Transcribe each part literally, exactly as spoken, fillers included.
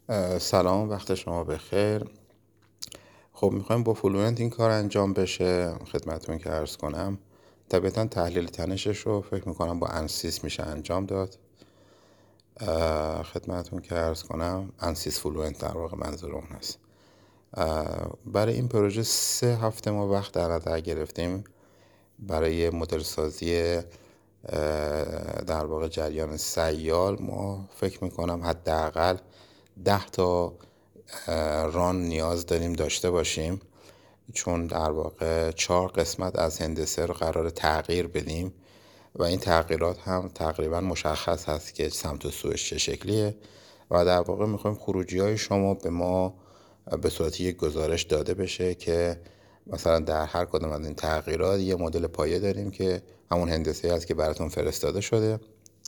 اه، سلام، وقت شما بخیر. خب میخوایم با فلوئنت این کار انجام بشه. خدمتتون که عرض کنم طبیعتا تحلیل تنشش رو فکر میکنم با انسیس میشه انجام داد. اه، خدمتتون که عرض کنم انسیس فلوئنت در واقع منظور اون هست. برای این پروژه سه هفته ما وقت در نظر گرفتیم برای مدل سازی اه، در واقع جریان سیال. ما فکر میکنم حداقل ده تا ران نیاز داریم داشته باشیم، چون در واقع چهار قسمت از هندسه رو قرار تغییر بدیم و این تغییرات هم تقریبا مشخص هست که سمت و سوش چه شکلیه و در واقع میخوایم خروجی های شما به ما به صورت یک گزارش داده بشه که مثلا در هر کدام از این تغییرات یه مدل پایه داریم که همون هندسه هست که براتون فرستاده شده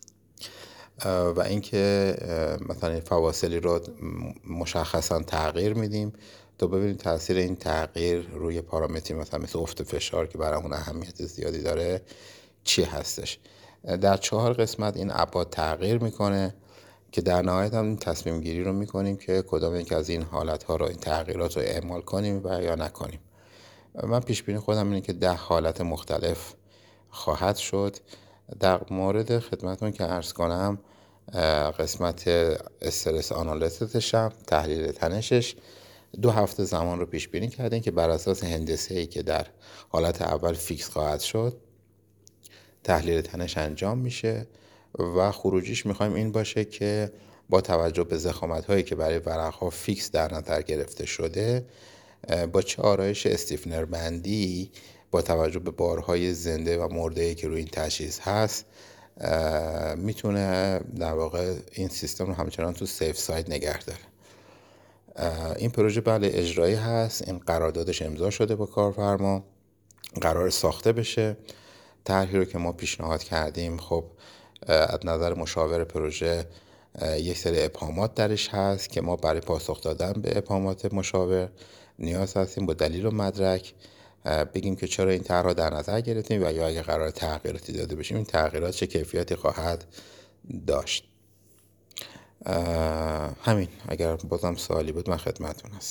و اینکه مثلا فواصلی رو مشخصا تغییر میدیم تا ببینیم تاثیر این تغییر روی پارامتری مثلا مثل افت فشار که برامون اهمیت زیادی داره چی هستش. در چهار قسمت این ابعاد تغییر میکنه که در نهایت هم تصمیم گیری رو میکنیم که کدام یک از این حالت ها رو این تغییرات رو اعمال کنیم و یا نکنیم. من پیش بینی خودم اینه که ده حالت مختلف خواهد شد. در مورد خدمتون که عرض کنم قسمت استرس آنالیسیسش هم تحلیل تنشش دو هفته زمان رو پیش بینی کردیم که بر اساس هندسه‌ای که در حالت اول فیکس خواهد شد تحلیل تنش انجام میشه و خروجیش میخوایم این باشه که با توجه به ضخامت هایی که برای ورق ها فیکس در نظر گرفته شده با چه آرایش استیفنر بندی با توجه به بارهای زنده و مرده‌ای که روی این تجهیز هست میتونه در واقع این سیستم رو همچنان تو سیف ساید نگه داره. این پروژه بله اجرایی هست. این قراردادش امضا شده با کارفرما، قرار ساخته بشه. طرحی رو که ما پیشنهاد کردیم خب از نظر مشاور پروژه یک سری ابهامات درش هست که ما برای پاسخ دادن به ابهامات مشاور نیاز هستیم با دلیل و مدرک بگیم که چرا این طرح رو در نظر گرفتیم و یا اگه قرار تغییراتی داده بشیم این تغییرات چه کیفیتی خواهد داشت. همین. اگر بازم سوالی بود من خدمتتون هستم.